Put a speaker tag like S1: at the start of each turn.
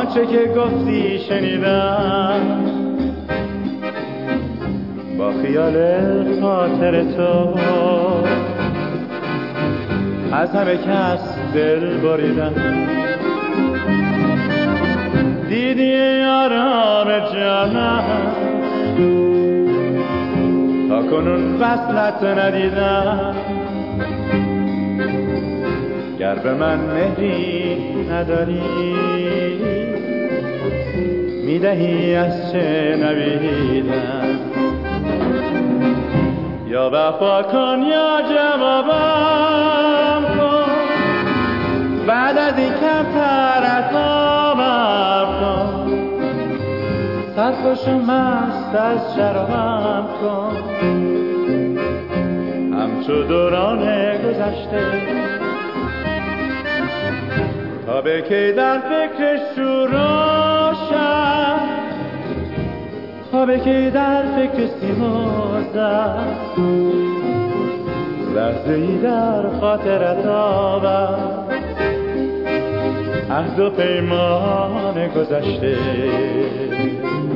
S1: آنچه که گفتی شنیدم، با خیال خاطر تو از همه کس دل بریدم. دیدی آرام جانم، تا کنون وصلت ندیدم. گر به من مهری نداری، میدهی از چه نویدم. یا وفا کن یا جوابم کن، بعد از این کمتر عذابم کن. سرخوش و مست از شرابم کن، همچو دوران گذشته. تا به کی در فکر شوراشم، تا به کی در فکر سیمازم. لحظه ای در خاطرت آور، عهد و پیمان گذشته.